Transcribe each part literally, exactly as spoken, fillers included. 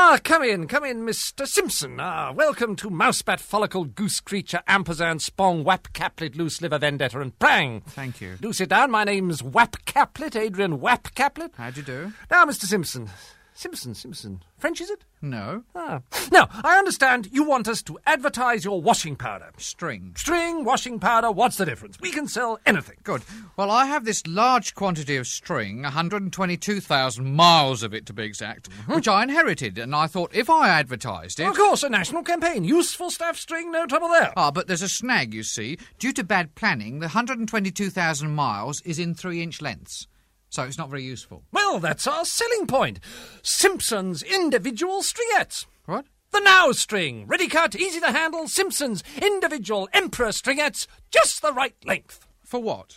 Ah, come in, come in, Mister Simpson. Ah, welcome to Mousebat, Follicle, Goose Creature, Ampersand, Spong, Wap, Caplet, Loose Liver, Vendetta and Prang. Thank you. Do sit down. My name's Wap Caplet, Adrian Wap Caplet. How'd you do? Now, Mister Simpson. Simpson, Simpson. French, is it? No. Ah. Now, I understand you want us to advertise your washing powder. String. String, washing powder, what's the difference? We can sell anything. Good. Well, I have this large quantity of string, one hundred twenty-two thousand miles of it to be exact, mm-hmm. which I inherited, and I thought if I advertised it... Well, of course, a national campaign. Useful stuff, string, no trouble there. Ah, but there's a snag, you see. Due to bad planning, the one hundred twenty-two thousand miles is in three-inch lengths. So it's not very useful. Well, that's our selling point. Simpson's individual stringettes. What? The Now string. Ready cut, easy to handle. Simpson's individual Emperor stringettes. Just the right length. For what?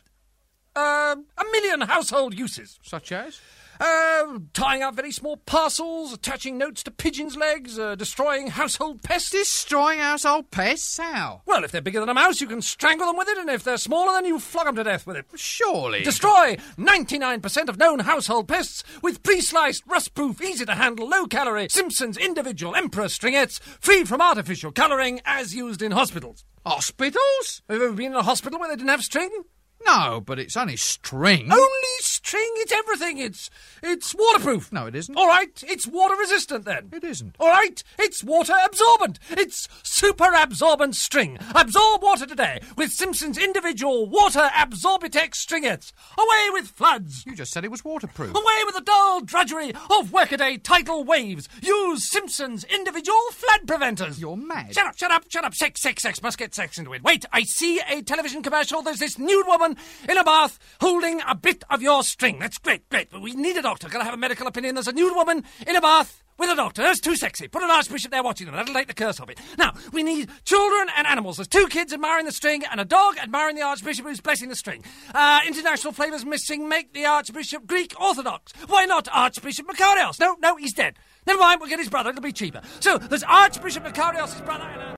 Uh, a million household uses. Such as? Uh, tying up very small parcels, attaching notes to pigeons' legs, uh, destroying household pests. Destroying household pests? How? Well, if they're bigger than a mouse, you can strangle them with it, and if they're smaller, then you flog them to death with it. Surely. Destroy ninety-nine percent of known household pests with pre-sliced, rust-proof, easy-to-handle, low-calorie Simpson's individual Emperor stringettes, free from artificial colouring, as used in hospitals. Hospitals? Have you ever been in a hospital where they didn't have string? No, but it's only string. Only string? It's everything. It's it's waterproof. No, it isn't. All right, it's water resistant then. It isn't. All right, it's water absorbent. It's super absorbent string. Absorb water today with Simpson's individual water Absorbitex stringettes. Away with floods. You just said it was waterproof. Away with the dull drudgery of workaday tidal waves. Use Simpson's individual flood preventers. You're mad. Shut up, shut up, shut up. Sex, sex, sex. Must get sex into it. Wait, I see a television commercial. There's this nude woman in a bath holding a bit of your string. That's great, great. But we need a doctor. Gotta have a medical opinion. There's a nude woman in a bath with a doctor. That's too sexy. Put an archbishop there watching them. That'll take the curse of it. Now, we need children and animals. There's two kids admiring the string and a dog admiring the archbishop who's blessing the string. Uh, international flavours missing. Make the archbishop Greek Orthodox. Why not Archbishop Makarios? No, no, he's dead. Never mind, we'll get his brother. It'll be cheaper. So, there's Archbishop Makarios' brother and a...